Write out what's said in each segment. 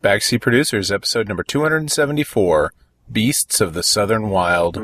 Backseat Producers, episode number 274, Beasts of the Southern Wild.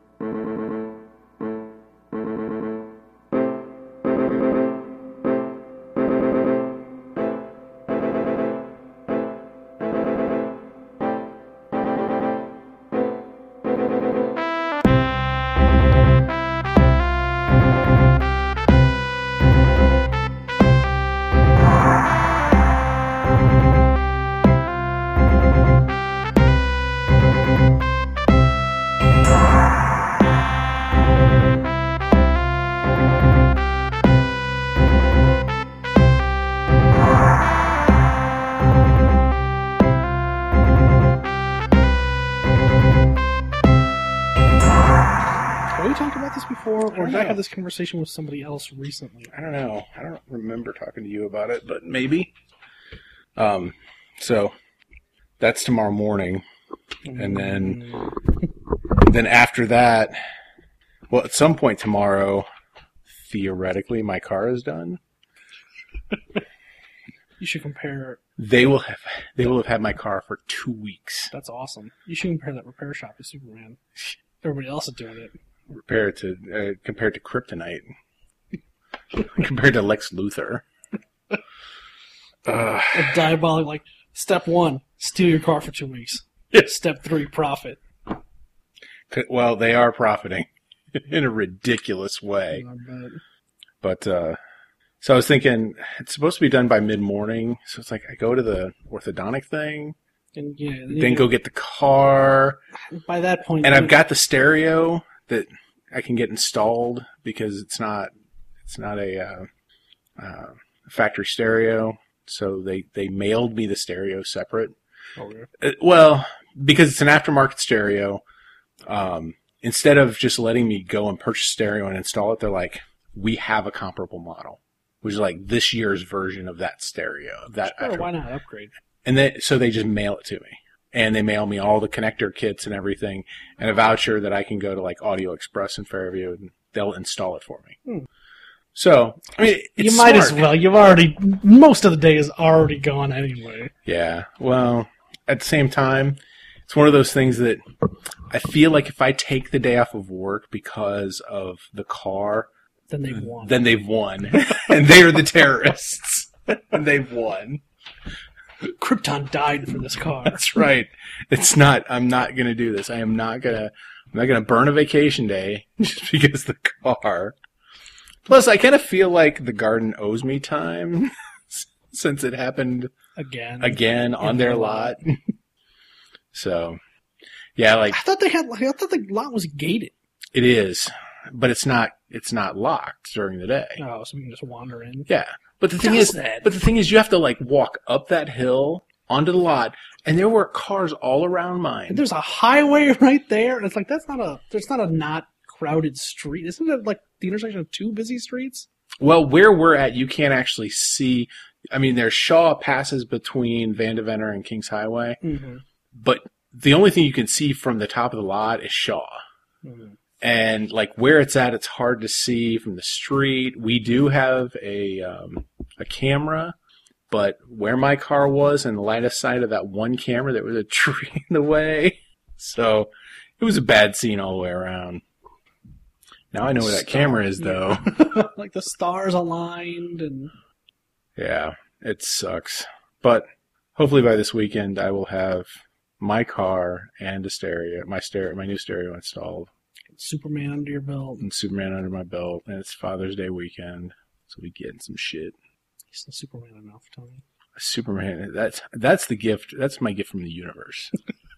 This conversation with somebody else recently. I don't know. I don't remember talking to you about it, but maybe. So that's tomorrow morning, and then after that, well, at some point tomorrow, theoretically, my car is done. You should compare. They will have had my car for 2 weeks. That's awesome. You should compare that repair shop to Superman. Everybody else is doing it. Compared to Kryptonite. Compared to Lex Luthor. A diabolic, like, step 1, steal your car for 2 weeks. Step 3, profit. Well, they are profiting in a ridiculous way. But, so I was thinking, it's supposed to be done by mid-morning, so it's like I go to the orthodontic thing, and then go get the car. By that point... And I've got the stereo that I can get installed because it's not a factory stereo. So they mailed me the stereo separate. Okay. Well, because it's an aftermarket stereo, instead of just letting me go and purchase stereo and install it, they're like, we have a comparable model, which is like this year's version of that stereo. Sure, why not upgrade? And so they just mail it to me. And they mail me all the connector kits and everything, and a voucher that I can go to like Audio Express in Fairview, and they'll install it for me. So, I mean, it's you might smart. as well. Most of the day is already gone anyway. Yeah. Well, at the same time, it's one of those things that I feel like if I take the day off of work because of the car, then they've won. And they are the terrorists. And they've won. Krypton died for this car. That's right. I'm not going to do this. I'm not going to burn a vacation day just because the car. Plus, I kind of feel like the garden owes me time since it happened again on their lot. So, yeah, like I thought the lot was gated. It is, but it's not locked during the day. Oh, so we can just wander in. Yeah. But the thing is, you have to like walk up that hill onto the lot, and there were cars all around mine. And there's a highway right there, and it's like there's not a not crowded street. Isn't it like the intersection of 2 busy streets? Well, where we're at, you can't actually see. I mean, there's Shaw passes between Vandeventer and Kings Highway, but the only thing you can see from the top of the lot is Shaw. Mm-hmm. And like where it's at, it's hard to see from the street. We do have a camera, but where my car was and the line of sight of that one camera, there was a tree in the way. So it was a bad scene all the way around. Now I know where that camera is, though. Like the stars aligned and... Yeah, it sucks. But hopefully by this weekend, I will have my car and a stereo, my new stereo installed. Superman under your belt. And Superman under my belt. And it's Father's Day weekend. So we getting some shit. He's not Superman enough, Tony. Superman. That's the gift. That's my gift from the universe.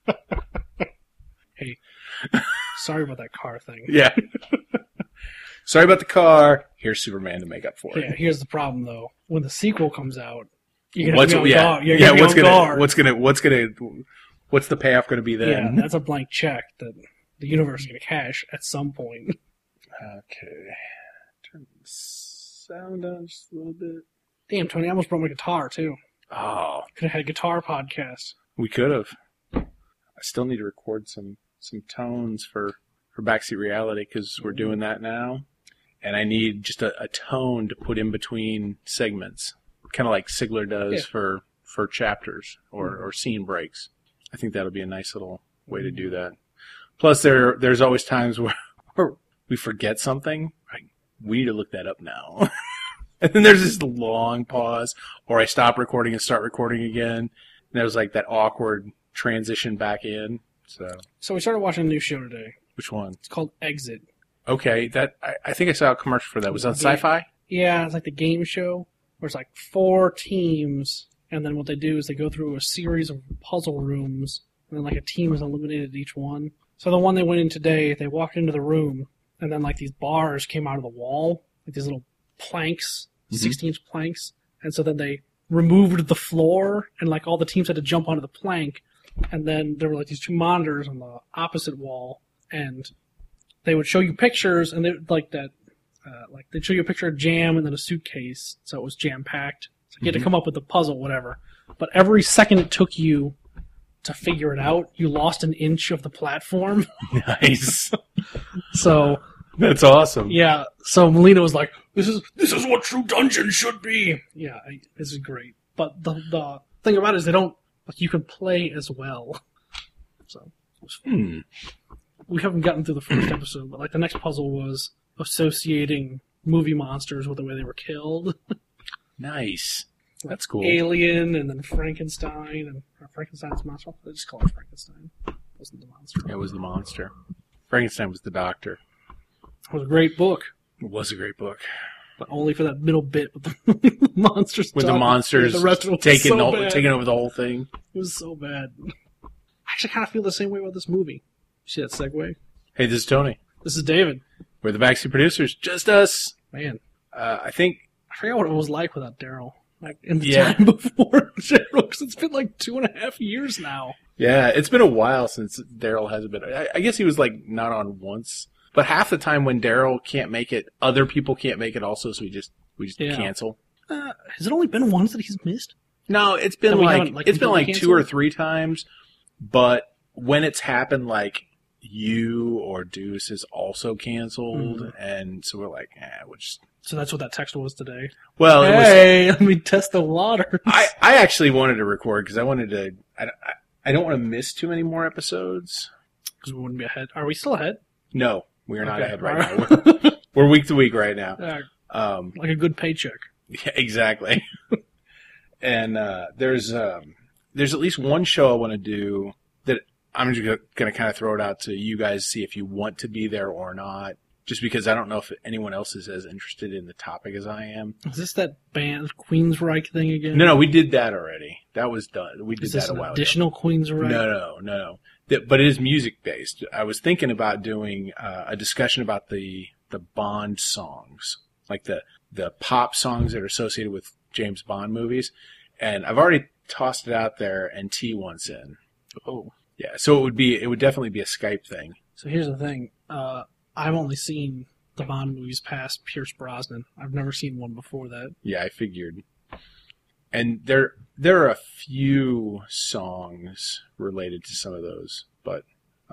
Hey, sorry about that car thing. Yeah. Sorry about the car. Here's Superman to make up for it. Yeah, here's the problem, though. When the sequel comes out, you're what's gonna the payoff going to be then? Yeah, that's a blank check that the universe is going to cash at some point. Okay. Turn the sound down just a little bit. Damn, Tony, I almost brought my guitar, too. Oh. Could have had a guitar podcast. We could have. I still need to record some tones for Backseat Reality because we're doing that now. And I need just a tone to put in between segments. Kind of like Sigler does for for chapters or scene breaks. I think that'll be a nice little way to do that. Plus, there's always times where we forget something. We need to look that up now. And then there's this long pause, or I stop recording and start recording again. And there's like that awkward transition back in. So we started watching a new show today. Which one? It's called Exit. Okay, that I think I saw a commercial for that. Was that on Sci-Fi? Yeah, it's like the game show where it's like 4 teams, and then what they do is they go through a series of puzzle rooms, and then like a team is eliminated each one. So the one they went in today, they walked into the room, and then like these bars came out of the wall, like these little planks, 16-inch planks, and so then they removed the floor, and like all the teams had to jump onto the plank, and then there were like these 2 monitors on the opposite wall, and they would show you pictures, and they like that, like they'd show you a picture of jam and then a suitcase, so it was jam packed. So you had to come up with the puzzle, whatever. But every second it took you to figure it out, you lost an inch of the platform. Nice. So that's awesome. Yeah. So Melina was like, "This is what true dungeons should be." Yeah, this is great. But the thing about it is they don't like you can play as well. So it was fun. We haven't gotten through the first episode, but like the next puzzle was associating movie monsters with the way they were killed. Nice. That's cool. Alien and then Frankenstein and Frankenstein's monster. They just call it Frankenstein. It wasn't the monster. It was the monster. Frankenstein was the doctor. It was a great book. It was a great book. But only for that middle bit with the monsters. With the monsters the rest of it taking taking over the whole thing. It was so bad. I actually kind of feel the same way about this movie. See that segue? Hey, this is Tony. This is David. We're the Backseat Producers. Just us. Man. I forgot what it was like without Daryl. Like in the time before Daryl, because it's been like 2.5 years now. Yeah, it's been a while since Daryl hasn't been. I guess he was like not on once, but half the time when Daryl can't make it, other people can't make it also, so we just cancel. Has it only been once that he's missed? No, it's been like 2 or 3 times, but when it's happened, like you or Deuce is also canceled, and so we're like, we'll just. So that's what that text was today. Well, let me test the waters. I actually wanted to record because I wanted to. I don't want to miss too many more episodes because we wouldn't be ahead. Are we still ahead? No, we are not ahead right now. We're week to week right now. Like a good paycheck. Yeah, exactly. And there's at least one show I want to do that I'm just going to kind of throw it out to you guys, see if you want to be there or not. Just because I don't know if anyone else is as interested in the topic as I am. Is this that band Queensryche thing again? No, we did that already. That was done. We did that a while ago. Additional Queensryche? No. But it is music based. I was thinking about doing a discussion about the Bond songs, like the pop songs that are associated with James Bond movies, and I've already tossed it out there, and T wants in. Oh, yeah. So it would definitely be a Skype thing. So here's the thing. I've only seen the Bond movies past Pierce Brosnan. I've never seen one before that. Yeah, I figured. And there are a few songs related to some of those, but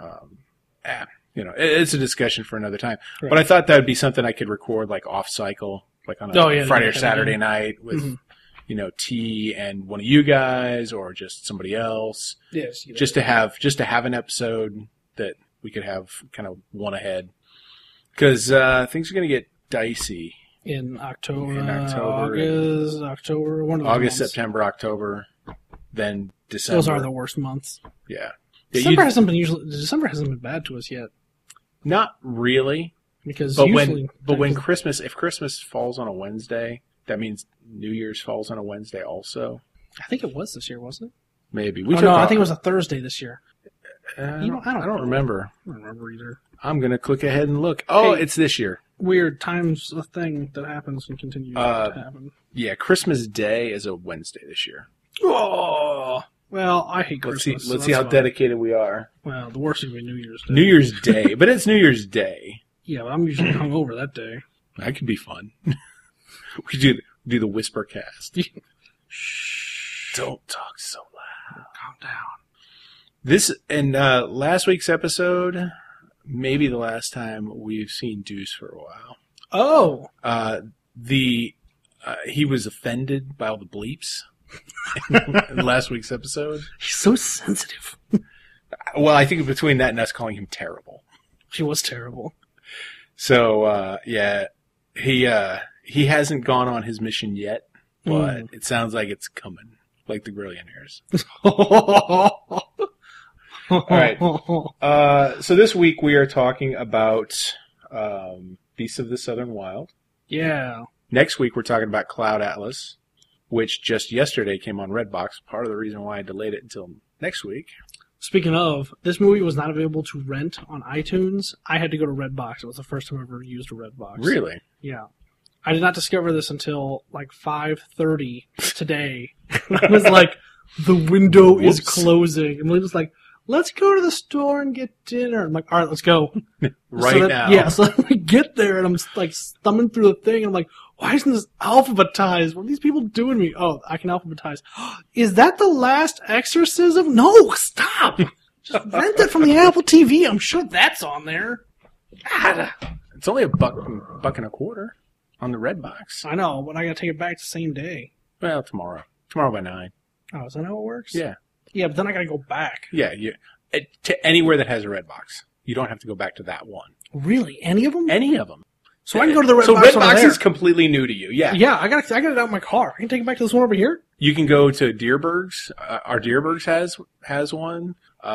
it's a discussion for another time. Right. But I thought that would be something I could record like off cycle, like on a Friday or Saturday night with T and one of you guys or just somebody else. Yes, just to have an episode that we could have kind of one ahead. Because things are going to get dicey. In October, October, one of those August, months. September, October, then December. Those are the worst months. Yeah. December hasn't been bad to us yet. Not really. Because when Christmas falls on a Wednesday, that means New Year's falls on a Wednesday also. I think it was this year, wasn't it? Maybe. I think it was a Thursday this year. I don't remember. I don't remember either. I'm going to click ahead and look. Oh, it's this year. Weird. Time's a thing that happens and continues to happen. Yeah, Christmas Day is a Wednesday this year. Oh! Well, I hate Christmas. Let's see how dedicated we are. Well, the worst would be New Year's Day. New Year's Day. But it's New Year's Day. Yeah, but I'm usually hungover that day. That could be fun. We do the whisper cast. Shh. Don't talk so loud. Calm down. This, and last week's episode, maybe the last time we've seen Deuce for a while. Oh! He was offended by all the bleeps. in last week's episode. He's so sensitive. Well, I think between that and us calling him terrible. She was terrible. So, he hasn't gone on his mission yet, but it sounds like it's coming, like the Grillionaires. All right. So this week we are talking about Beasts of the Southern Wild. Yeah. Next week we're talking about Cloud Atlas, which just yesterday came on Redbox. Part of the reason why I delayed it until next week. Speaking of, this movie was not available to rent on iTunes. I had to go to Redbox. It was the first time I ever used a Redbox. Really? Yeah. I did not discover this until like 5:30 today. I was like, the window is closing. And Melinda's like, let's go to the store and get dinner. I'm like, all right, let's go. Now. Yeah, so I get there and I'm like thumbing through the thing and I'm like, why isn't this alphabetized? What are these people doing to me? Oh, I can alphabetize. Is that the last exorcism? No, stop. Just rent it from the Apple TV. I'm sure that's on there. God. It's only $1 and a quarter on the Redbox. I know, but I gotta take it back the same day. Well, tomorrow. Tomorrow by 9. Oh, is that how it works? Yeah. Yeah, but then I gotta go back. Yeah, to anywhere that has a Redbox. You don't have to go back to that one. Really? Any of them? Any of them. So I can go to the Redbox. So Redbox is completely new to you. Yeah. Yeah, I got it out in my car. I can take it back to this one over here. You can go to Deerberg's. Our Deerberg's has one.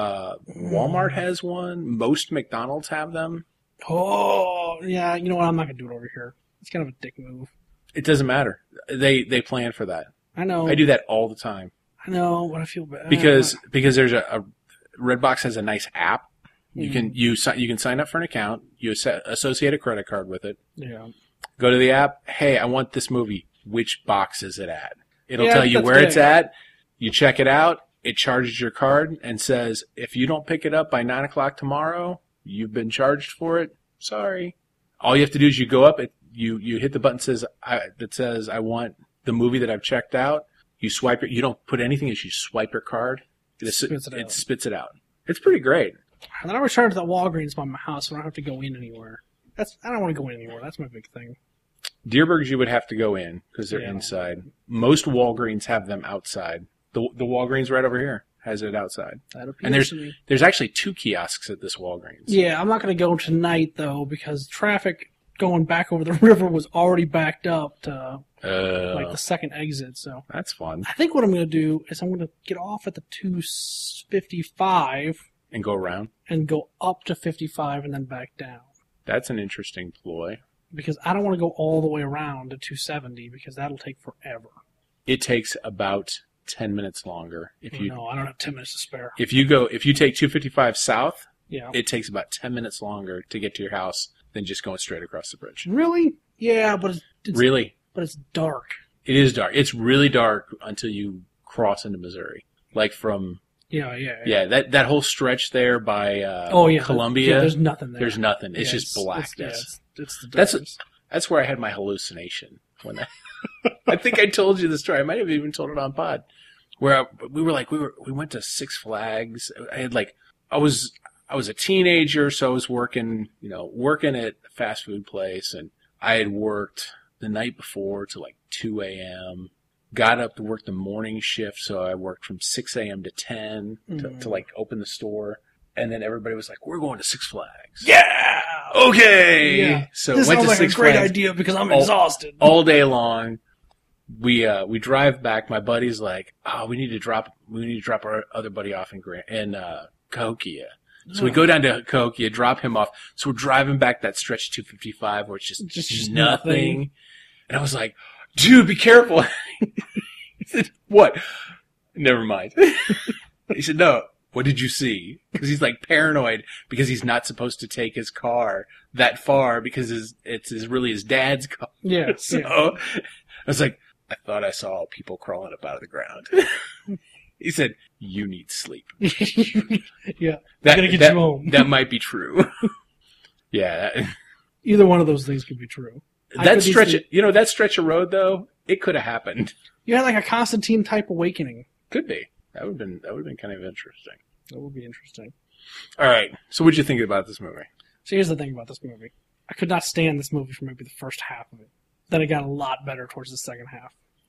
Walmart has one. Most McDonald's have them. Oh, yeah. You know what? I'm not gonna do it over here. It's kind of a dick move. It doesn't matter. They plan for that. I know. I do that all the time. I know, but I feel bad. Because there's a Redbox has a nice app. You can sign up for an account. You associate a credit card with it. Yeah. Go to the app. Hey, I want this movie. Which box is it at? It'll tell you where it's at. You check it out. It charges your card and says, if you don't pick it up by 9 o'clock tomorrow, you've been charged for it. Sorry. All you have to do is you go up. You hit the button that says I want the movie that I've checked out. You swipe it. You don't put anything. You swipe your card. It spits it out. It's pretty great. And then I return to the Walgreens by my house, so I don't have to go in anywhere. I don't want to go in anywhere. That's my big thing. Deerberg's you would have to go in because they're inside. Most Walgreens have them outside. The Walgreens right over here has it outside. That appeals to me. There's actually 2 kiosks at this Walgreens. Yeah, I'm not going to go tonight though because traffic going back over the river was already backed up to like the second exit. So that's fun. I think what I'm going to do is I'm going to get off at the 255 and go around and go up to 55 and then back down. That's an interesting ploy. Because I don't want to go all the way around to 270 because that'll take forever. It takes about 10 minutes longer. No, I don't have 10 minutes to spare. If you take 255 south, yeah, it takes about 10 minutes longer to get to your house than just going straight across the bridge. Really? Yeah, but it's really? But it's dark. It is dark. It's really dark until you cross into Missouri. Like from Yeah, that whole stretch there by Columbia. Yeah, there's nothing there. There's nothing. It's just blackness. It's the darkness. That's where I had my hallucination when I think I told you the story. I might have even told it on pod. Where we went to Six Flags. I was a teenager, so I was working at a fast food place, and I had worked the night before to like 2 a.m. Got up to work the morning shift, so I worked from 6 a.m. to 10 to like open the store. And then everybody was like, "We're going to Six Flags." Yeah. Okay. Yeah. So this went sounds to like Six a great Flags idea because I'm exhausted all day long. We drive back. My buddy's like, "Oh, we need to drop our other buddy off in Cahokia." So we go down to Cahokia, drop him off. So we're driving back that stretch 255 where it's just nothing. And I was like, "Dude, be careful." He said, "What?" Never mind. He said, "No. What did you see?" Because he's like paranoid because he's not supposed to take his car that far because it's really his dad's car. Yeah. So I was like, "I thought I saw people crawling up out of the ground." He said, "You need sleep." Yeah. Gotta get you home. That might be true. Yeah. Either one of those things could be true. That stretch of road though, it could have happened. You had like a Constantine type awakening. Could be. That would have been kind of interesting. That would be interesting. All right. So what'd you think about this movie? So here's the thing about this movie. I could not stand this movie for maybe the first half of it. Then it got a lot better towards the second half.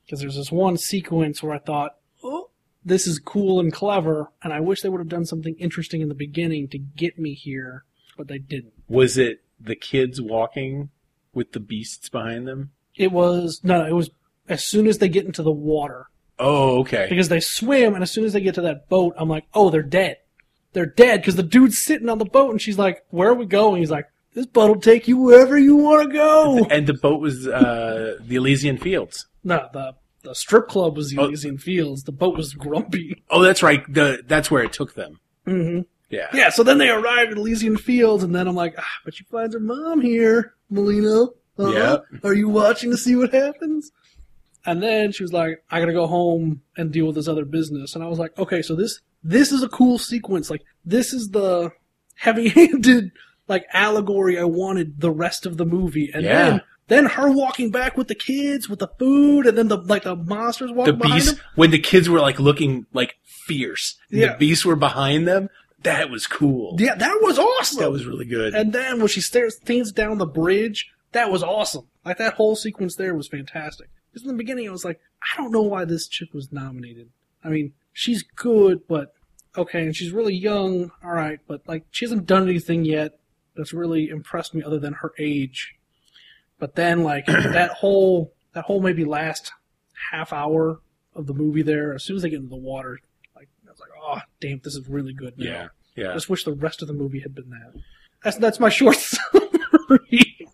Because there's this one sequence where I thought, oh, this is cool and clever, and I wish they would have done something interesting in the beginning to get me here, but they didn't. Was it the kids walking with the beasts behind them? It was as soon as they get into the water. Oh, okay. Because they swim, and as soon as they get to that boat, I'm like, oh, they're dead. They're dead, because the dude's sitting on the boat, and she's like, where are we going? He's like, this boat will take you wherever you want to go. And the boat was the Elysian Fields. No, the strip club was the Elysian Fields. The boat was Grumpy. Oh, that's right. That's where it took them. Mm-hmm. Yeah. Yeah, so then they arrived at Elysian Fields, and then I'm like, but she finds her mom here, Molino. Yeah. Are you watching to see what happens? And then she was like, I gotta go home and deal with this other business. And I was like, okay, so this is a cool sequence. Like, this is the heavy-handed, like, allegory I wanted the rest of the movie. And then her walking back with the kids, with the food, and then the monsters walking behind them. When the kids were, like, looking, like, fierce. And Yeah. the beasts were behind them. That was cool. Yeah, that was awesome. That was really good. And then when she things down the bridge, that was awesome. Like, that whole sequence there was fantastic. Because in the beginning, I was like, I don't know why this chick was nominated. I mean, she's good, but okay, and she's really young, alright, but, like, she hasn't done anything yet that's really impressed me other than her age. But then, like, that whole maybe last half hour of the movie there, as soon as they get into the water, like, I was like, oh, damn, this is really good now. Yeah, yeah. I just wish the rest of the movie had been that. That's my short summary.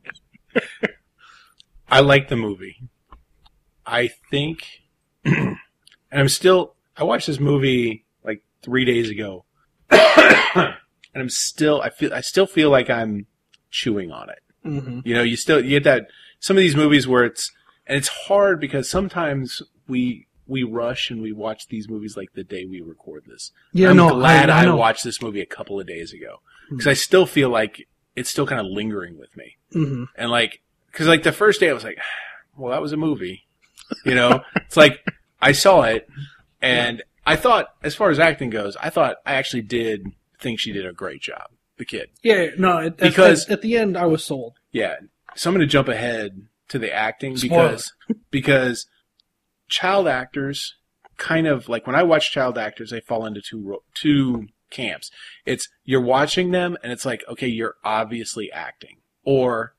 I like the movie. I think, and I watched this movie like 3 days ago, and I still feel like I'm chewing on it. Mm-hmm. You know, you get that, some of these movies where it's hard because sometimes we rush and we watch these movies like the day we record this. Yeah, I'm no, glad I know. watched this movie a couple of days ago because I still feel like it's still kind of lingering with me. Mm-hmm. And like, because like the first day I was like, well, that was a movie. You know, it's like I saw it and I thought, as far as acting goes, I actually did think she did a great job. The kid. Yeah, no, because at the end I was sold. Yeah. So I'm going to jump ahead to the acting Spoiler. because child actors kind of like when I watch child actors, they fall into two camps. It's you're watching them and it's like, okay, you're obviously acting. Or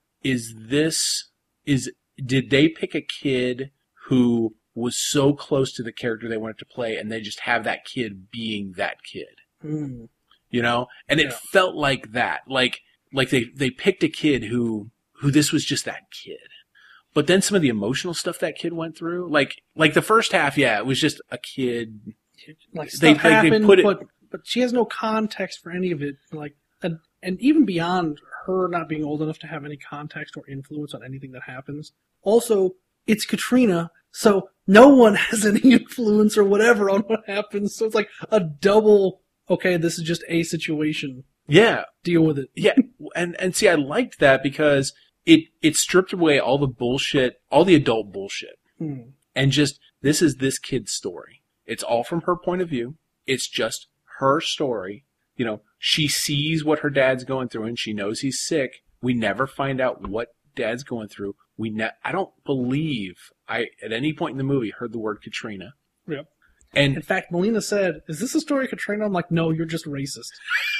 did they pick a kid who was so close to the character they wanted to play and they just have that kid being that kid? Mm. You know? And it felt like that. Like they picked a kid who this was just that kid. But then some of the emotional stuff that kid went through, like the first half, it was just a kid. Like stuff happened, but she has no context for any of it. Like, and even beyond her not being old enough to have any context or influence on anything that happens. Also, it's Katrina, so no one has any influence or whatever on what happens. So it's like a double, okay, this is just a situation. Yeah. Deal with it. Yeah. And see, I liked that because it stripped away all the bullshit, all the adult bullshit. Mm. And just, this is this kid's story. It's all from her point of view. It's just her story. You know, she sees what her dad's going through and she knows he's sick. We never find out what dad's going through. I don't believe I, at any point in the movie, heard the word Katrina. Yep. And in fact, Melina said, is this a story of Katrina? I'm like, no, you're just racist.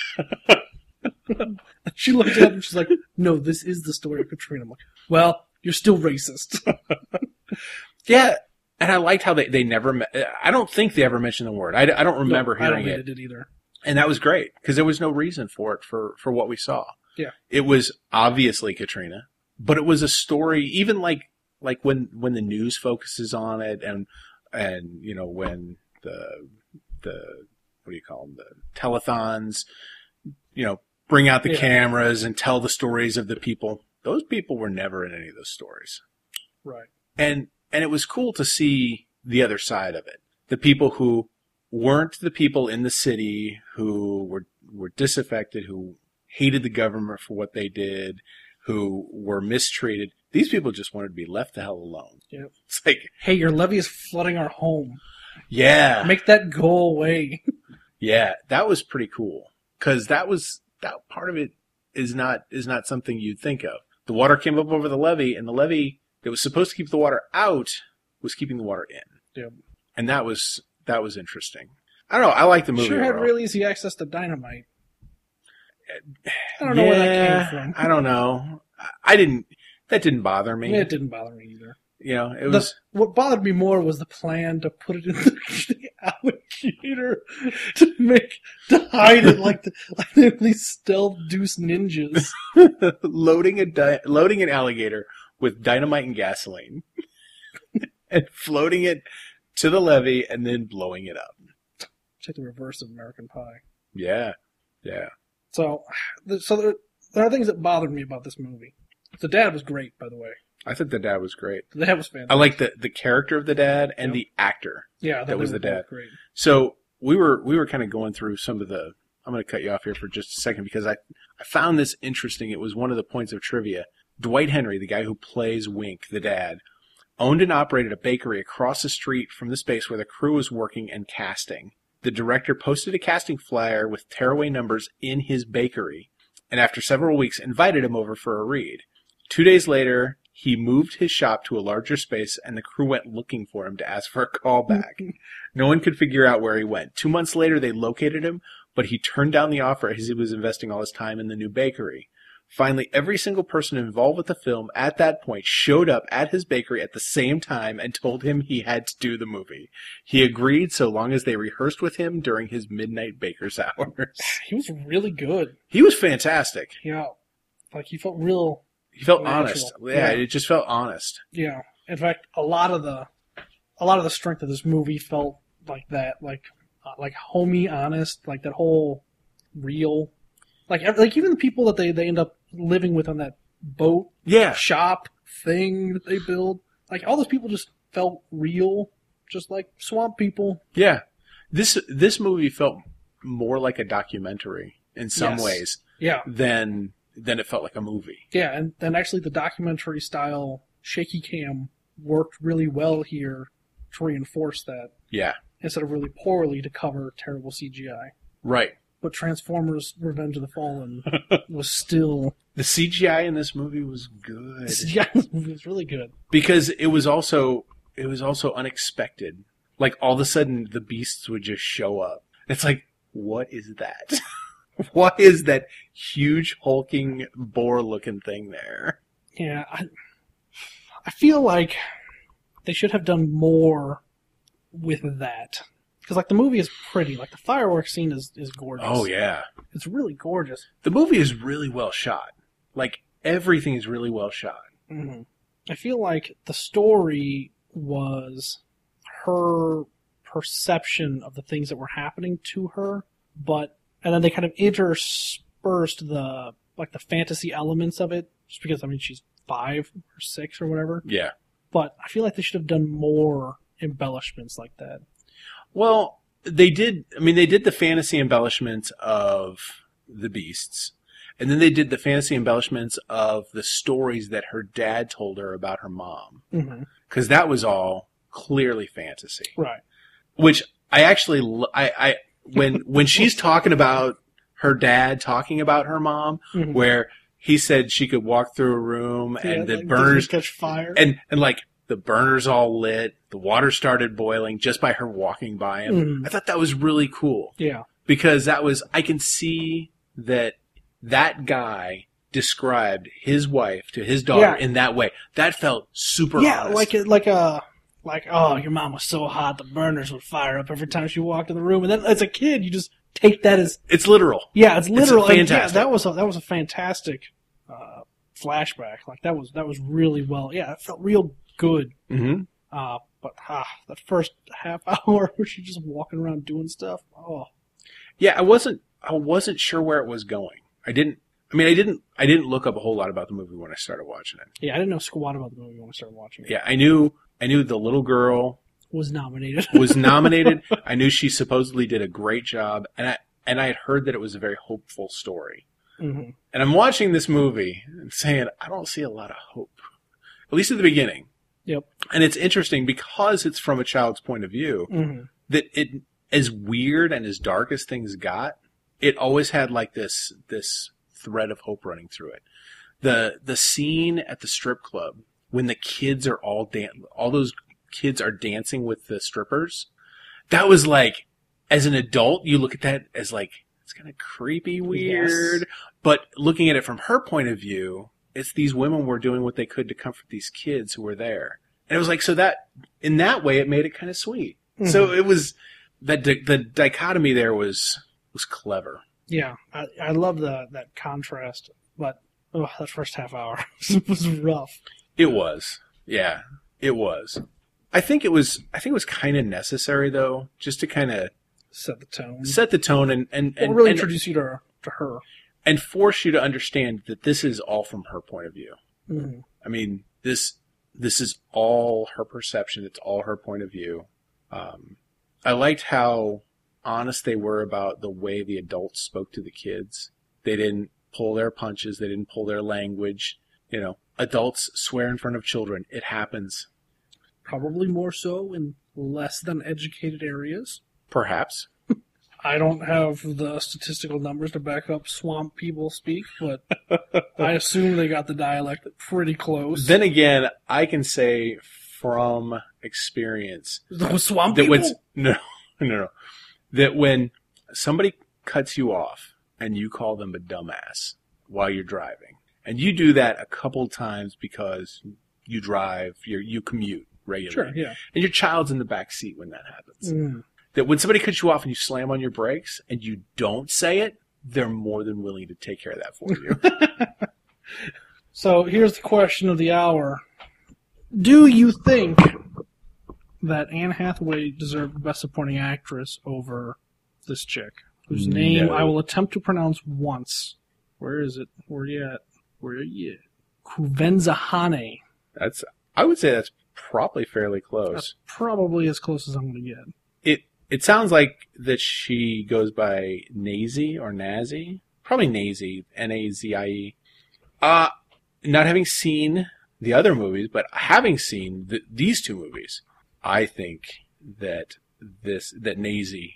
She looked up and she's like, no, this is the story of Katrina. I'm like, well, you're still racist. Yeah. And I liked how they never, I don't think they ever mentioned the word. I don't remember hearing I don't think it. they did either. And that was great because there was no reason for it for what we saw. Yeah. It was obviously Katrina, but it was a story, even like when the news focuses on it and you know, when the what do you call them? The telethons, you know, bring out the cameras and tell the stories of the people. Those people were never in any of those stories. Right. And it was cool to see the other side of it. The people who weren't the people in the city, who were disaffected, who hated the government for what they did, who were mistreated. These people just wanted to be left the hell alone. Yep. It's like, hey, your levee is flooding our home. Yeah. Make that go away. Yeah, that was pretty cool. Because that part of it is not something you'd think of. The water came up over the levee, and the levee, it was supposed to keep the water out, was keeping the water in. Yep. And that was interesting. I don't know. I like the movie. Sure had overall. real easy access to dynamite. I don't know where that came from. I don't know. That didn't bother me. It didn't bother me either. You know, it was. What bothered me more was the plan to put it in the alligator to hide it like they're these stealth Deuce ninjas. loading an alligator with dynamite and gasoline and floating it to the levee and then blowing it up. It's like the reverse of American Pie. Yeah. So there are things that bothered me about this movie. The dad was great, by the way. I think the dad was great. The dad was fantastic. I like the character of the dad and the actor. Yeah, that was the dad. Great. So we were kind of going through some of the. I'm going to cut you off here for just a second because I found this interesting. It was one of the points of trivia. Dwight Henry, the guy who plays Wink, the dad, owned and operated a bakery across the street from the space where the crew was working and casting. The director posted a casting flyer with tearaway numbers in his bakery, and after several weeks invited him over for a read. 2 days later, he moved his shop to a larger space, and the crew went looking for him to ask for a call back. No one could figure out where he went. 2 months later, they located him, but he turned down the offer as he was investing all his time in the new bakery. Finally, every single person involved with the film at that point showed up at his bakery at the same time and told him he had to do the movie. He agreed so long as they rehearsed with him during his midnight baker's hours. He was really good. He was fantastic. Yeah. Like, he felt real... He felt natural. honest. Yeah, it just felt honest. Yeah. In fact, a lot of the strength of this movie felt like that, like homey, honest, like that whole real, like even the people that they end up living with on that boat, shop thing that they build, like all those people just felt real, just like swamp people. Yeah, this movie felt more like a documentary in some ways. Yeah. Than it felt like a movie. Yeah, and then actually the documentary style shaky cam worked really well here to reinforce that. Yeah. Instead of really poorly to cover terrible CGI. Right. But Transformers Revenge of the Fallen was still... The CGI in this movie was good. The CGI in this movie was really good. Because it was also unexpected. Like, all of a sudden, the beasts would just show up. It's like, what is that? What is that huge, hulking, boar-looking thing there? Yeah, I feel like they should have done more with that. Because, like, the movie is pretty. Like, the fireworks scene is gorgeous. Oh, yeah. It's really gorgeous. The movie is really well shot. Like, everything is really well shot. Mm-hmm. I feel like the story was her perception of the things that were happening to her, and then they kind of interspersed the fantasy elements of it, just because, I mean, she's 5 or 6 or whatever. Yeah. But I feel like they should have done more embellishments like that. Well, they did the fantasy embellishments of the beasts, and then they did the fantasy embellishments of the stories that her dad told her about her mom. Because that was all clearly fantasy. Right. Which I actually, when she's talking about her dad talking about her mom, where he said she could walk through a room and the burners catch fire, and like the burners all lit, the water started boiling just by her walking by him. I thought that was really cool. Yeah, because I can see that guy described his wife to his daughter in that way. That felt super honest. Like, oh, your mom was so hot, the burners would fire up every time she walked in the room. And then as a kid, you just take that as... It's literal. Yeah, it's literal. It's fantastic. Yeah, that was a fantastic flashback. Like, that was really well... Yeah, it felt real good. Mm-hmm. But that first half hour where she's just walking around doing stuff, oh. Yeah, I wasn't sure where it was going. I didn't look up a whole lot about the movie when I started watching it. Yeah, I didn't know squat about the movie when I started watching it. Yeah, I knew the little girl was nominated. I knew she supposedly did a great job, and I had heard that it was a very hopeful story. Mm-hmm. And I'm watching this movie and saying, I don't see a lot of hope, at least at the beginning. Yep. And it's interesting because it's from a child's point of view that it, as weird and as dark as things got, it always had like this thread of hope running through it. The scene at the strip club when the kids are all those kids are dancing with the strippers. That was like, as an adult, you look at that as like, it's kind of creepy, weird. Yes. But looking at it from her point of view, it's these women were doing what they could to comfort these kids who were there. And it was like, so that, in that way, it made it kind of sweet. Mm-hmm. So it was, the dichotomy there was clever. Yeah, I love that contrast, but that first half hour was rough. It was. Yeah, it was. I think it was kind of necessary, though, just to kind of set the tone and really introduce you to her. And force you to understand that this is all from her point of view. Mm-hmm. I mean, this is all her perception. It's all her point of view. I liked how honest they were about the way the adults spoke to the kids. They didn't pull their punches. They didn't pull their language. You know, adults swear in front of children. It happens. Probably more so in less than educated areas. Perhaps. I don't have the statistical numbers to back up swamp people speak, but I assume they got the dialect pretty close. Then again, I can say from experience... Those swamp people? No. That when somebody cuts you off and you call them a dumbass while you're driving, and you do that a couple times because you drive, you commute regularly, sure, yeah, and your child's in the back seat when that happens, that when somebody cuts you off and you slam on your brakes and you don't say it, they're more than willing to take care of that for you. So here's the question of the hour. Do you think that Anne Hathaway deserved Best Supporting Actress over this chick, whose name I will attempt to pronounce once? Where is it? Where are you at? Kuvenzahane. I would say that's probably fairly close. That's probably as close as I'm going to get. It sounds like that she goes by Nazie or Nazi. Probably Nazie, Nazie. Not having seen the other movies, but having seen these two movies, I think that Nazie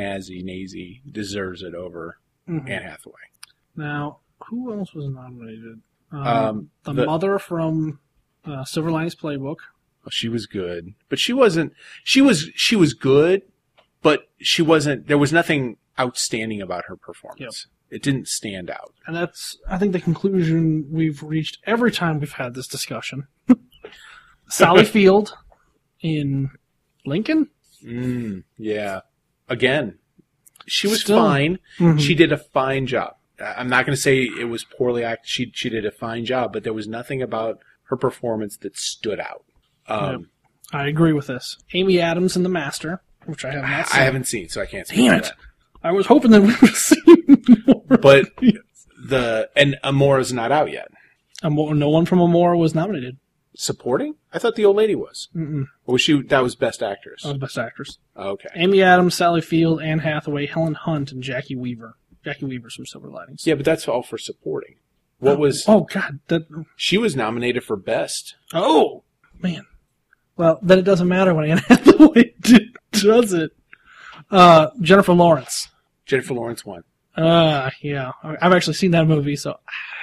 deserves it over Anne Hathaway. Now, who else was nominated? The mother from Silver Linings Playbook. Well, she was good, but she wasn't. She was good, but she wasn't. There was nothing outstanding about her performance. Yep. It didn't stand out. And that's, I think, the conclusion we've reached every time we've had this discussion. Sally Field in Lincoln? Yeah. Again, she was fine. Mm-hmm. She did a fine job. I'm not going to say it was poorly acted. She did a fine job, but there was nothing about her performance that stood out. Yep. I agree with this. Amy Adams in The Master, which I have not seen. I haven't seen, so I can't speak to that. I was hoping that we would have seen more. But and Amora's not out yet. No one from Amora was nominated. Supporting? I thought the old lady was. Mm-mm. Or was she? That was Best Actress. That was Best Actress. Oh, okay. Amy Adams, Sally Field, Anne Hathaway, Helen Hunt, and Jackie Weaver. Jackie Weaver's from Silver Linings. Yeah, but that's all for supporting. What was? Oh God, she was nominated for Best. Oh man. Well, then it doesn't matter when Anne Hathaway does it. Jennifer Lawrence. Jennifer Lawrence won. Yeah. I've actually seen that movie, so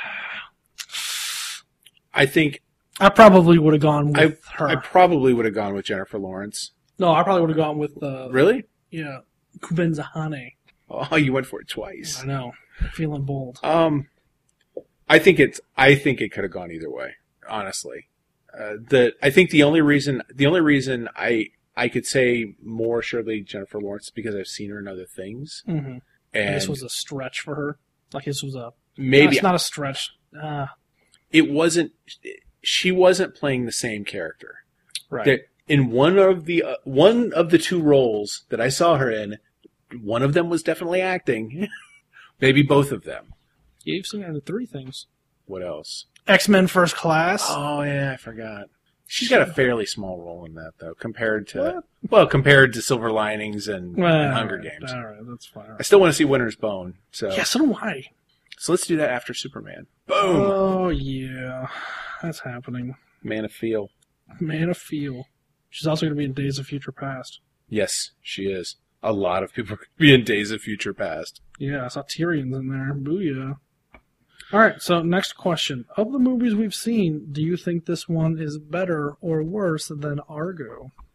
I think I probably would have gone with her. I probably would have gone with Jennifer Lawrence. No, I probably would have gone with Really? Yeah, Kuvenzahane. Oh, you went for it twice. I know. Feeling bold. I think it could have gone either way, honestly. I think the only reason I could say more assuredly Jennifer Lawrence is because I've seen her in other things. Mm-hmm. And this was a stretch for her. Like this was maybe it's not a stretch. It wasn't. She wasn't playing the same character. Right. In one of the two roles that I saw her in, one of them was definitely acting. Maybe both of them. Yeah, you've seen her in 3 things. What else? X-Men First Class. Oh yeah, I forgot. She's got a fairly small role in that though, compared to Silver Linings and Hunger Games. All right, that's fine. I still want to see Winter's Bone. So yeah, so do I. So let's do that after Superman. Boom. Oh yeah, that's happening. Man of Steel. Man of Steel. She's also going to be in Days of Future Past. Yes, she is. A lot of people are going to be in Days of Future Past. Yeah, I saw Tyrion's in there. Booyah. All right, so next question. Of the movies we've seen, do you think this one is better or worse than Argo?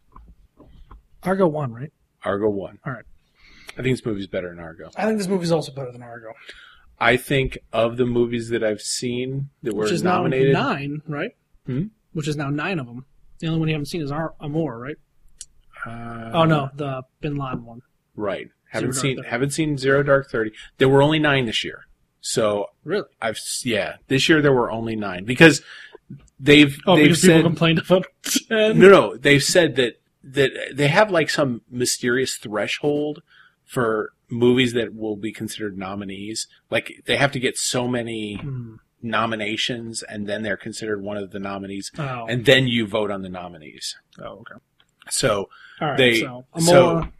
Argo won, right? Argo won. All right. I think this movie's better than Argo. I think this movie's also better than Argo. I think of the movies that I've seen that were Which is nominated... now 9, right? Which is now 9 of them. The only one you haven't seen is Amor, right? Oh, no, the Bin Laden one. Right. Haven't Zero seen Zero Dark 30. There were only 9 this year. So really? This year there were only 9 because they've because said, people complained about 10. No, they've said that they have like some mysterious threshold for movies that will be considered nominees. Like they have to get so many nominations and then they're considered one of the nominees and then you vote on the nominees. Oh, okay. So all right,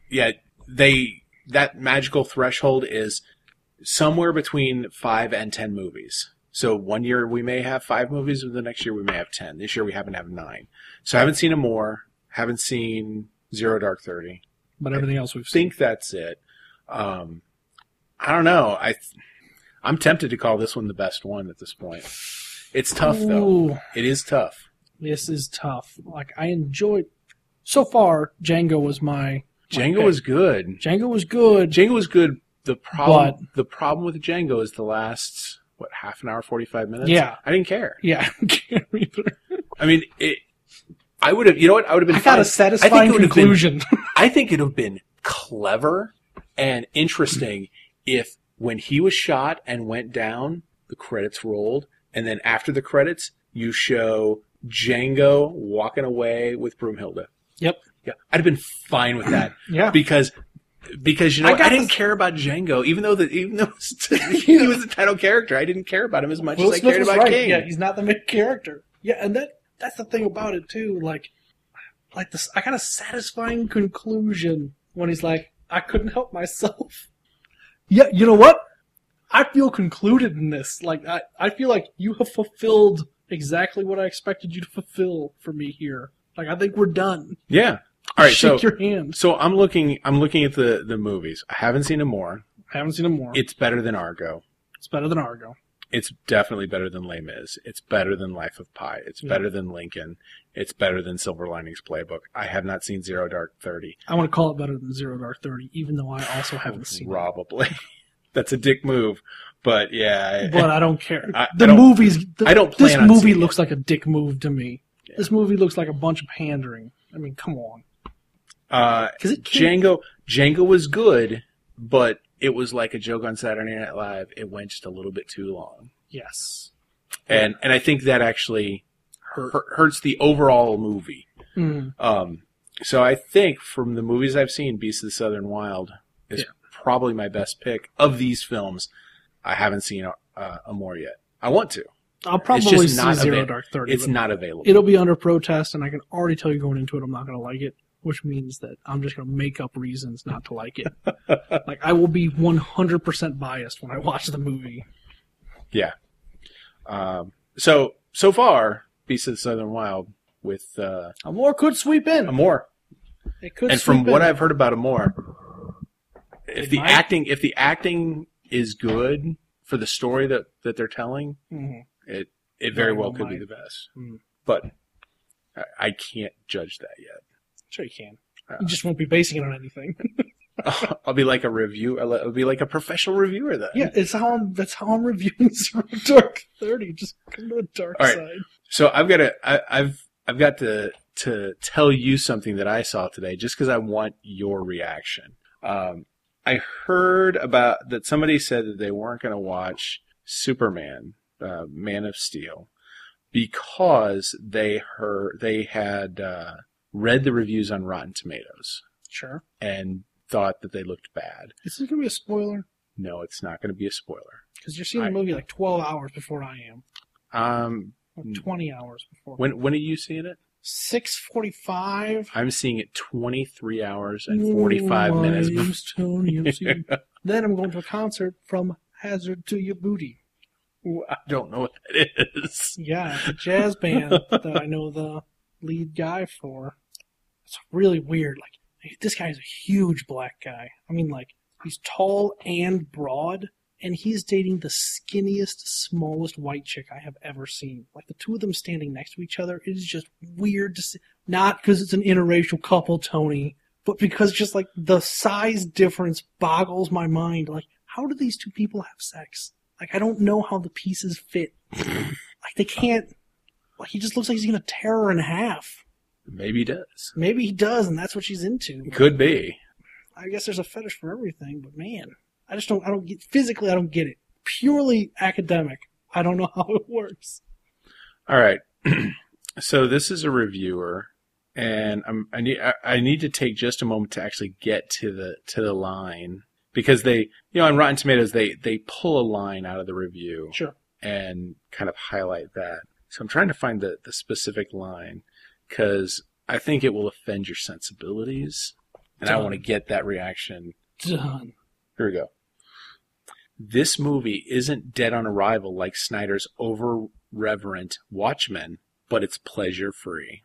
that magical threshold is somewhere between 5 and 10 movies. So one year we may have 5 movies, and the next year we may have 10. This year we happen to have 9. So I haven't seen Amor, haven't seen Zero Dark 30. But everything else we've seen. I think that's it. I don't know. I'm tempted to call this one the best one at this point. It's tough, though. It is tough. This is tough. Like, I enjoyed... So far, Django was my... Django was good. Django was good. The problem with Django is the last, half an hour, 45 minutes? Yeah. I didn't care. Yeah, I can't either. I mean, I would have, you know what? I would have been I got a satisfying conclusion. I think it would have been clever and interesting if when he was shot and went down, the credits rolled, and then after the credits, you show Django walking away with Broomhilda. Yep. Yeah, I'd have been fine with that. Yeah. Because you know I didn't care about Django, even though he was the title character. I didn't care about him as much as I cared about King. Yeah, he's not the main character. Yeah, and that's the thing about it too. Like this, I got a satisfying conclusion when he's like, "I couldn't help myself." Yeah, you know what? I feel concluded in this. Like I feel like you have fulfilled exactly what I expected you to fulfill for me here. Like I think we're done. Yeah. All right. Shake your hand. So I'm looking at the movies. I haven't seen Amor. It's better than Argo. It's better than Argo. It's definitely better than Les Mis. It's better than Life of Pi. It's better than Lincoln. It's better than Silver Linings Playbook. I have not seen Zero Dark 30. I want to call it better than Zero Dark 30, even though I also haven't seen it. Probably. That's a dick move. But yeah. But I don't care. I don't plan this on movie seeing looks like a dick move to me. Yeah. This movie looks like a bunch of pandering. I mean, come on. Django was good, but it was like a joke on Saturday Night Live. It went just a little bit too long. Yes. And I think that actually hurts the overall movie. So I think from the movies I've seen, Beast of the Southern Wild is probably my best pick of these films. I haven't seen Amor yet. I want to. I'll probably see Zero Dark 30. It's not available. It'll be under protest, and I can already tell you going into it I'm not going to like it, which means that I'm just going to make up reasons not to like it. Like, I will be 100% biased when I watch the movie. Yeah. So far, Beast of the Southern Wild with... Amor could sweep in. Amor. It could and sweep from in. what I've heard about Amor, if the acting is good for the story that they're telling, it very well could be the best. But I can't judge that yet. Sure you can. You just won't be basing it on anything. I'll be like a review. I'll be like a professional reviewer then. Yeah, that's how I'm reviewing Zero Dark 30. Just come to the dark side. So I've got to tell you something that I saw today, just because I want your reaction. I heard about that somebody said that they weren't going to watch Superman, Man of Steel, because they had read the reviews on Rotten Tomatoes. Sure. And thought that they looked bad. Is this going to be a spoiler? No, it's not going to be a spoiler. Because you're seeing the movie like 12 hours before I am. Or 20 hours before. When are you seeing it? 6:45. I'm seeing it 23 hours and 45 minutes. Then I'm going to a concert from Hazard to Your Booty. Ooh, I don't know what that is. Yeah, it's a jazz band that I know the lead guy for. It's really weird. Like, this guy is a huge black guy. I mean, like, he's tall and broad, and he's dating the skinniest, smallest white chick I have ever seen. Like, the two of them standing next to each other, it is just weird to see. Not because it's an interracial couple, Tony, but because just like the size difference boggles my mind. Like, how do these two people have sex? Like, I don't know how the pieces fit. Like, they can't. Like, he just looks like he's gonna tear her in half. Maybe he does. Maybe he does, and that's what she's into. Could be. I guess there's a fetish for everything, but man, I don't get, physically I don't get it. Purely academic, I don't know how it works. All right. So this is a reviewer, and I need to take just a moment to actually get to the line, because they, on Rotten Tomatoes, they pull a line out of the review. Sure. And kind of highlight that. So I'm trying to find the specific line, because I think it will offend your sensibilities, and Done. I want to get that reaction. Done. Here we go. This movie isn't dead on arrival like Snyder's over-reverent Watchmen, but it's pleasure-free.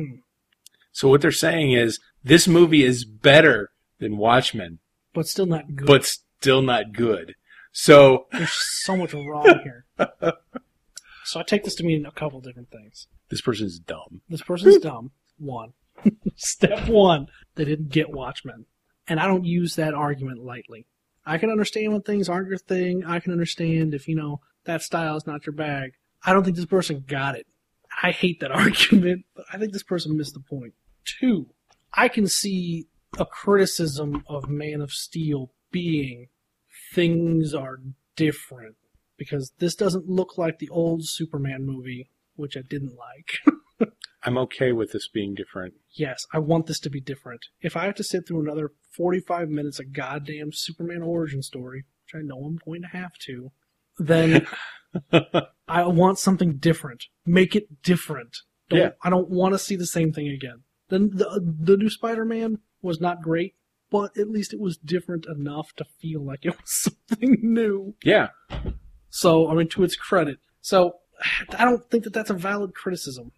So what they're saying is, this movie is better than Watchmen. But still not good. But still not good. So there's so much wrong here. So I take this to mean a couple different things. This person's dumb. This person's dumb. One. Step one, they didn't get Watchmen. And I don't use that argument lightly. I can understand when things aren't your thing. I can understand if, that style is not your bag. I don't think this person got it. I hate that argument, but I think this person missed the point. Two, I can see a criticism of Man of Steel being things are different, because this doesn't look like the old Superman movie, which I didn't like. I'm okay with this being different. Yes, I want this to be different. If I have to sit through another 45 minutes of goddamn Superman origin story, which I know I'm going to have to, then I want something different. Make it different. I don't want to see the same thing again. The new Spider-Man was not great, but at least it was different enough to feel like it was something new. Yeah. So, to its credit. So, I don't think that that's a valid criticism.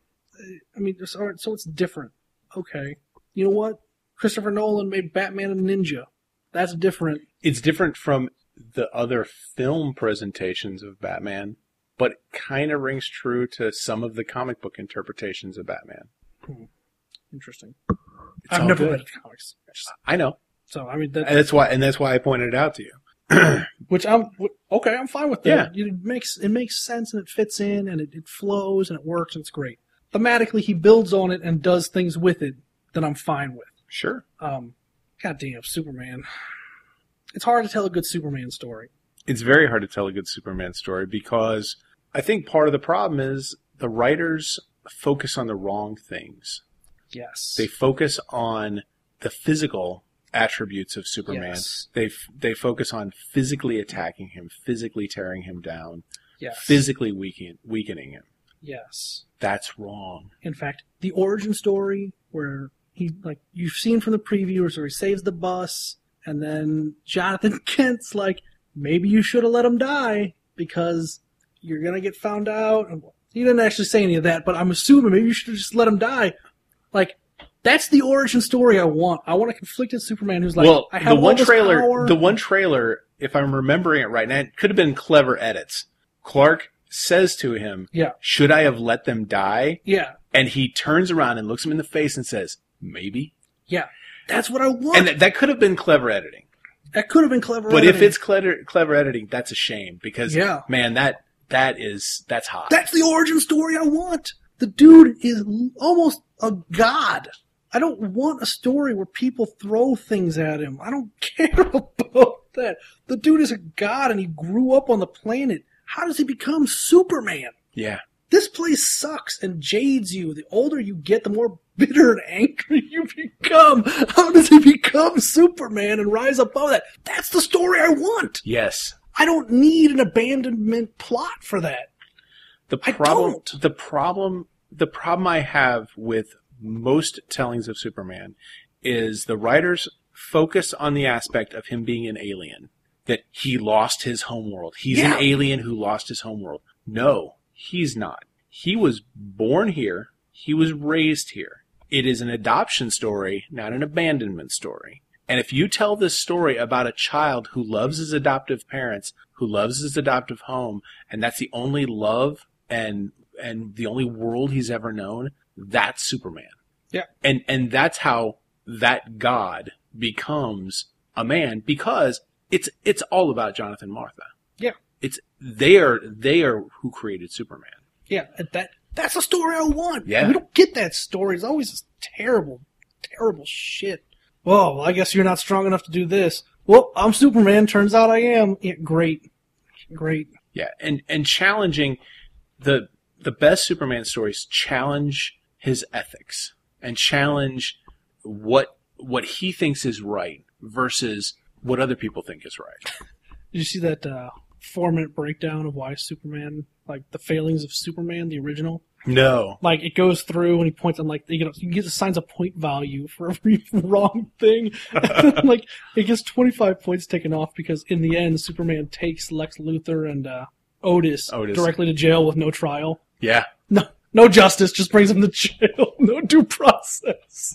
So it's different. Okay. You know what? Christopher Nolan made Batman a ninja. That's different. It's different from the other film presentations of Batman, but it kind of rings true to some of the comic book interpretations of Batman. Interesting. It's I've all never good. read comics. I know. So, That's why I pointed it out to you. Which I'm fine with that. Yeah. It makes sense, and it fits in, and it flows, and it works, and it's great. Thematically, he builds on it and does things with it that I'm fine with. Sure. Goddamn, Superman. It's hard to tell a good Superman story. It's very hard to tell a good Superman story, because I think part of the problem is the writers focus on the wrong things. Yes. They focus on the physical attributes of Superman. Yes. They focus on physically attacking him, physically tearing him down, yes. physically weakening him. Yes. That's wrong. In fact, the origin story where you've seen from the previews where he saves the bus, and then Jonathan Kent's like, maybe you should have let him die because you're going to get found out. He didn't actually say any of that, but I'm assuming maybe you should have just let him die. Like, that's the origin story I want. I want a conflicted Superman who's like, I have all this power. The one trailer, if I'm remembering it right, and it could have been clever edits, Clark says to him, should I have let them die? Yeah. And he turns around and looks him in the face and says, maybe? Yeah. That's what I want. And that could have been clever editing. That could have been clever editing. But if it's clever editing, that's a shame. Because, man, that's hot. That's the origin story I want. The dude is almost a god. I don't want a story where people throw things at him. I don't care about that. The dude is a god and he grew up on the planet. How does he become Superman? Yeah. This place sucks and jades you. The older you get, the more bitter and angry you become. How does he become Superman and rise above that? That's the story I want. Yes. I don't need an abandonment plot for that. The problem I have with most tellings of Superman is the writers focus on the aspect of him being an alien. That he lost his homeworld. He's an alien who lost his homeworld. No, he's not. He was born here. He was raised here. It is an adoption story, not an abandonment story. And if you tell this story about a child who loves his adoptive parents, who loves his adoptive home, and that's the only love and the only world he's ever known, that's Superman. Yeah. And that's how that God becomes a man because it's all about Jonathan and Martha. Yeah. They are who created Superman. Yeah, that's the story I want. Yeah. We don't get that story. It's always this terrible, terrible shit. Well, I guess you're not strong enough to do this. Well, I'm Superman. Turns out I am. Yeah, great. Yeah, and challenging the best Superman stories challenge his ethics and challenge what he thinks is right versus what other people think is right. Did you see that 4-minute breakdown of why Superman, like the failings of Superman, the original? No. Like, it goes through and he points on, like, you get assigns a point value for every wrong thing. Like, it gets 25 points taken off because in the end, Superman takes Lex Luthor and Otis directly to jail with no trial. Yeah. No justice, just brings them to jail. No due process.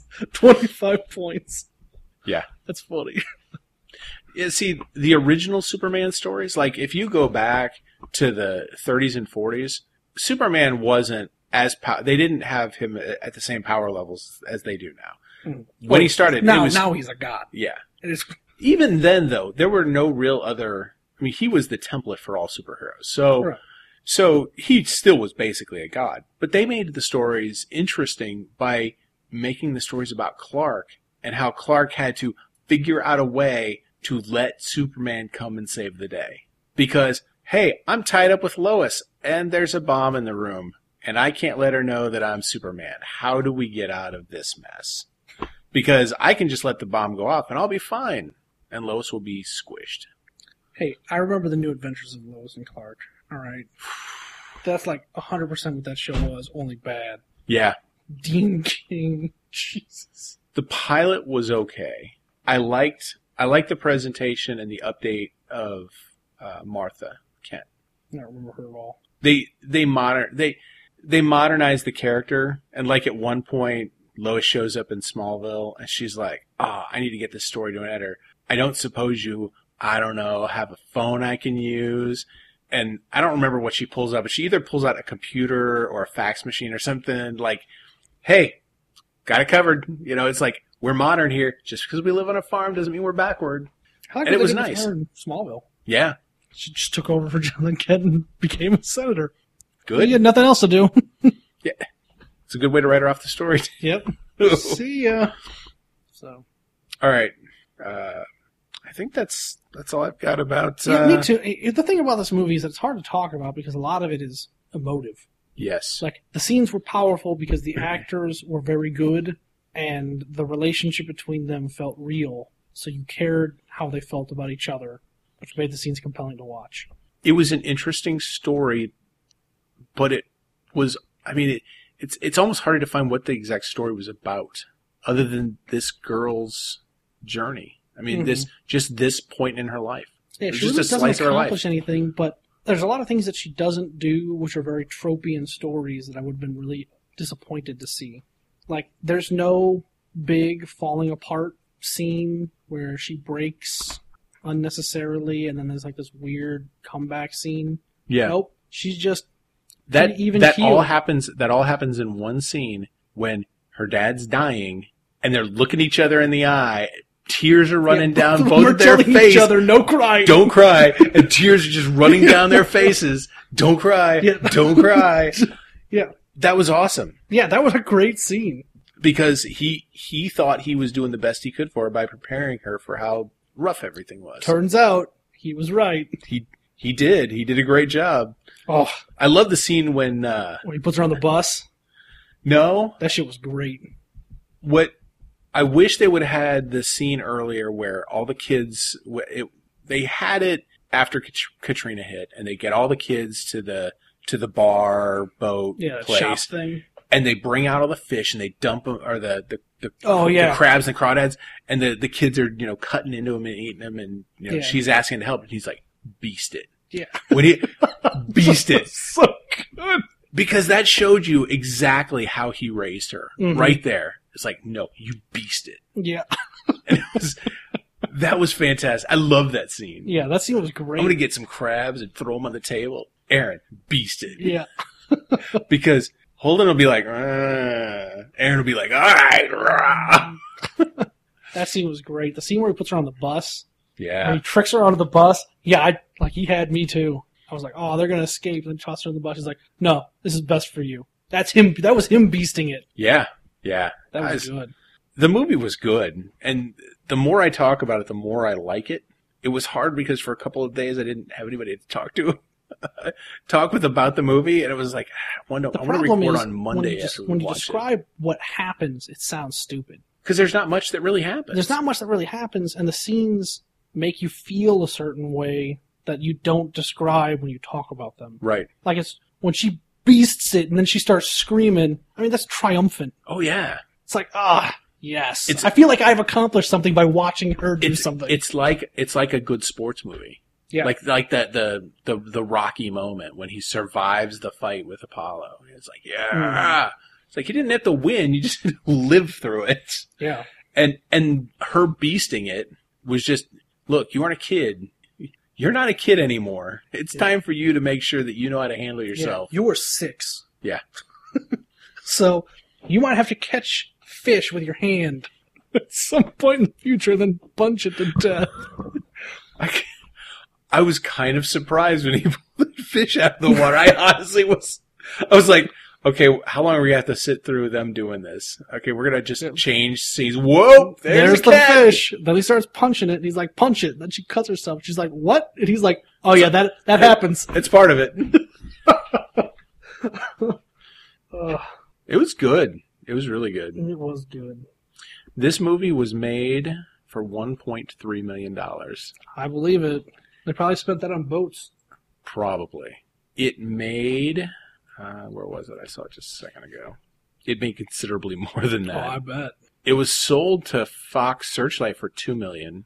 25 points. Yeah. That's funny. Yeah, see, the original Superman stories, like, if you go back to the 30s and 40s, Superman wasn't they didn't have him at the same power levels as they do now. When he started, now he's a god. Yeah. It is. Even then, though, there were no real other. I mean, he was the template for all superheroes, so he still was basically a god. But they made the stories interesting by making the stories about Clark and how Clark had to figure out a way to let Superman come and save the day. Because, hey, I'm tied up with Lois, and there's a bomb in the room, and I can't let her know that I'm Superman. How do we get out of this mess? Because I can just let the bomb go off, and I'll be fine, and Lois will be squished. Hey, I remember the New Adventures of Lois and Clark. All right. That's like 100% what that show was, only bad. Yeah. Dean King. Jesus. The pilot was okay. I liked the presentation and the update of Martha Kent. I don't remember her at all. They modernized the character, and like at one point, Lois shows up in Smallville, and she's like, I need to get this story to an editor. I don't suppose you, I don't know, have a phone I can use? And I don't remember what she pulls out, but she either pulls out a computer or a fax machine or something like, hey, got it covered. You know, it's like, we're modern here. Just because we live on a farm doesn't mean we're backward. And it was nice. In Smallville. Yeah. She just took over for Jonathan Kent and became a senator. Good. He had nothing else to do. Yeah. It's a good way to write her off the story. Yep. See ya. So. All right. I think that's all I've got about... Yeah, me too. The thing about this movie is that it's hard to talk about because a lot of it is emotive. Yes. Like, the scenes were powerful because the actors were very good and the relationship between them felt real. So you cared how they felt about each other, which made the scenes compelling to watch. It was an interesting story, but it was... I mean, it's almost harder to find what the exact story was about, other than this girl's journey. I mean, this point in her life. Yeah, she just really a doesn't slice of her life. accomplish anything, but there's a lot of things that she doesn't do, which are very tropey stories that I would have been really disappointed to see. Like, there's no big falling apart scene where she breaks unnecessarily, and then there's like this weird comeback scene. Yeah. Nope. She's just that keeled. all happens in one scene when her dad's dying and they're looking each other in the eye. Tears are running down both of their faces. Each other, no crying. Don't cry. And tears are just running down their faces. Don't cry. Yeah. Don't cry. Yeah. That was awesome. Yeah, that was a great scene. Because he thought he was doing the best he could for her by preparing her for how rough everything was. Turns out he was right. He did. He did a great job. Oh, I love the scene when he puts her on the bus. No. That shit was great. I wish they would have had the scene earlier where all the kids, they had it after Katrina hit, and they get all the kids to the bar, boat, place, shop thing, and they bring out all the fish and they dump them, or the crabs and crawdads, and the kids are cutting into them and eating them, and she's asking to help, and he's like, beast it. Yeah, when he beast it, so good because that showed you exactly how he raised her right there. It's like, no, you beast it. Yeah. And that was fantastic. I love that scene. Yeah, that scene was great. I'm going to get some crabs and throw them on the table. Aaron, beast it. Yeah. Because Holden will be like, Aaron will be like, all right. Rah. That scene was great. The scene where he puts her on the bus, Yeah. and he tricks her onto the bus. Yeah, he had me too. I was like, oh, they're gonna escape. And then toss her on the bus. He's like, no, this is best for you. That's him. That was him beasting it. Yeah. Yeah. That was good. The movie was good, and the more I talk about it, the more I like it. It was hard because for a couple of days I didn't have anybody to talk with about the movie, and it was like, I want to record on Monday when you describe what happens, it sounds stupid. Because there's not much that really happens. There's not much that really happens, and the scenes make you feel a certain way that you don't describe when you talk about them. Right. Like it's when she beasts it and then she starts screaming. I mean, that's triumphant. Oh, yeah. It's like, yes. I feel like I've accomplished something by watching her do something. It's like a good sports movie. Yeah. Like that the Rocky moment when he survives the fight with Apollo. It's like, yeah. Mm. It's like you didn't have to win, you just lived through it. Yeah. And her beasting it was just, look, you aren't a kid. You're not a kid anymore. It's time for you to make sure that you know how to handle yourself. Yeah. You were 6. Yeah. So you might have to catch fish with your hand at some point in the future, then punch it to death. I was kind of surprised when he pulled the fish out of the water. I honestly was. I was like, okay, how long are we going to have to sit through them doing this? Okay, we're going to just change scenes. Whoa, there's the fish. Then he starts punching it, and he's like, punch it. Then she cuts herself. She's like, what? And he's like, oh, yeah, that happens. It's part of it. It was good. It was really good. It was good. This movie was made for $1.3 million. I believe it. They probably spent that on boats. Probably. It made... where was it? I saw it just a second ago. It made considerably more than that. Oh, I bet. It was sold to Fox Searchlight for $2 million.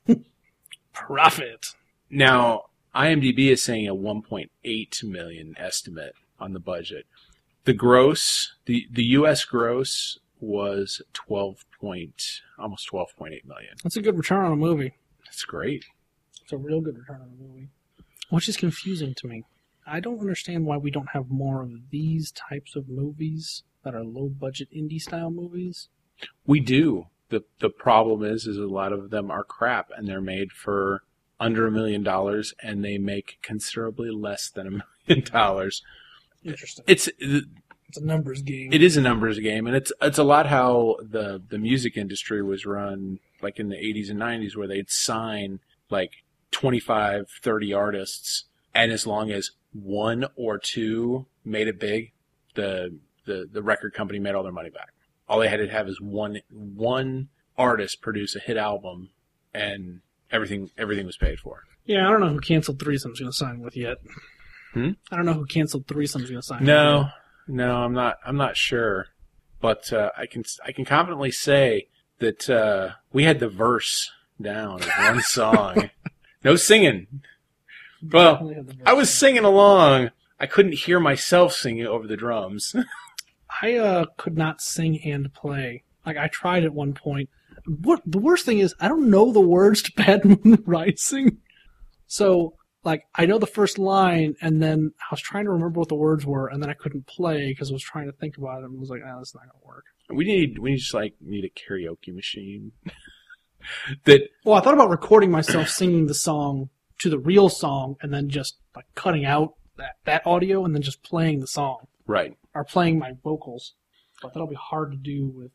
Profit. Now, IMDb is saying a $1.8 million estimate on the budget. The gross, the U.S. gross was almost $12.8 million. That's a good return on a movie. That's great. It's a real good return on a movie. Which is confusing to me. I don't understand why we don't have more of these types of movies that are low-budget indie-style movies. We do. The problem is a lot of them are crap, and they're made for under $1 million, and they make considerably less than $1 million. Interesting. It's a numbers game. It is a numbers game, and it's a lot how the music industry was run, like in the 80s and 90s, where they'd sign like 25, 30 artists, and as long as one or two made it big, the record company made all their money back. All they had to have is one artist produce a hit album, and everything was paid for. Yeah, I don't know who Canceled Threesome's going to sign with yet. I don't know who Canceled Threesome's going to sign with yet. No, I'm not sure, but I can confidently say that we had the verse down of one song. No singing. Well, I was singing along. I couldn't hear myself singing over the drums. I could not sing and play. Like, I tried at one point. What the worst thing is, I don't know the words to Bad Moon Rising. So, like, I know the first line, and then I was trying to remember what the words were, and then I couldn't play because I was trying to think about it, and I was like, that's not going to work. We just need a karaoke machine. Well, I thought about recording myself singing the song to the real song, and then just like cutting out that audio, and then just playing the song. Right. Or playing my vocals. But that'll be hard to do with...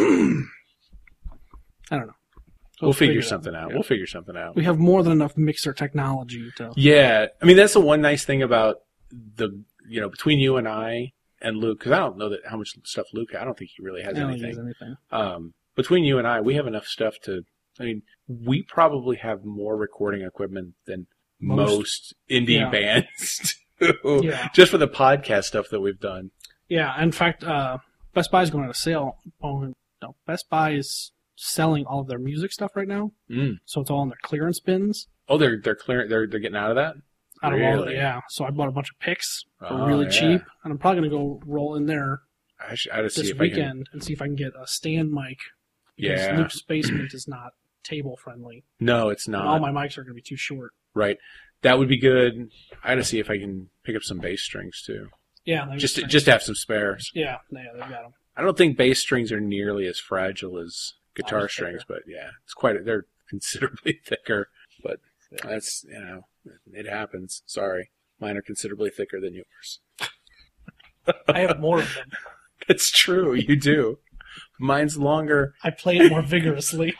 I don't know. We'll figure something out. Yeah. We'll figure something out. We have more than enough mixer technology to... Yeah. I mean, that's the one nice thing about between you and I and Luke, because I don't know how much stuff Luke, I don't think he really has anything. Between you and I, we have enough stuff to... I mean, we probably have more recording equipment than most indie bands do, just for the podcast stuff that we've done. Yeah, in fact, Best Buy is going on a sale. Oh, no, Best Buy is selling all of their music stuff right now, so it's all in their clearance bins. Oh, they're clearing. They're getting out of that. Out of all, yeah. So I bought a bunch of picks for really cheap, and I'm probably going to go roll in there this weekend and see if I can get a stand mic. Because Luke's basement is not table friendly. No, it's not. And all my mics are going to be too short. Right. That would be good. I got to see if I can pick up some bass strings too. Yeah. Just to have some spares. Yeah, they've got them. I don't think bass strings are nearly as fragile as guitar strings, but yeah, it's they're considerably thicker, but that's, it happens. Sorry. Mine are considerably thicker than yours. I have more of them. It's true, you do. Mine's longer. I play it more vigorously.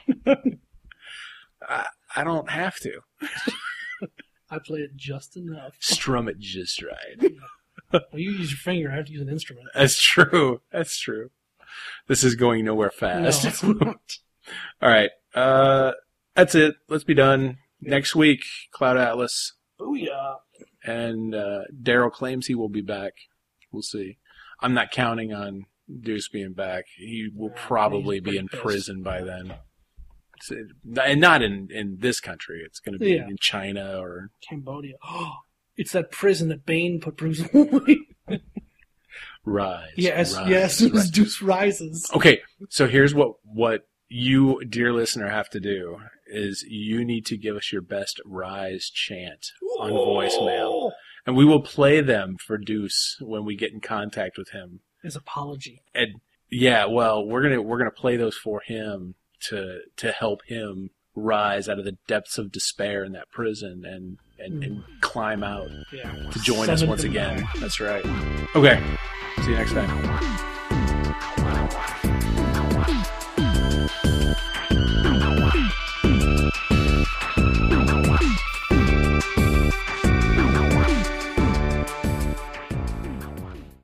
I don't have to. I play it just enough. Strum it just right. Well, you use your finger. I have to use an instrument. That's true. That's true. This is going nowhere fast. No, it's not. All right. That's it. Let's be done. Next week, Cloud Atlas. Booyah. And Daryl claims he will be back. We'll see. I'm not counting on Deuce being back. He will probably be in prison by then. And not in this country. It's going to be in China or Cambodia. Oh, it's that prison that Bane put Bruce Wayne. Rise. Yes, rise, yes. rise. Deuce rises. Okay, so here's what you, dear listener, have to do is you need to give us your best Rise chant on voicemail, and we will play them for Deuce when we get in contact with him. His apology. And yeah, well, we're gonna play those for him to help him rise out of the depths of despair in that prison and climb out to join us once again. That's right. Okay. See you next time.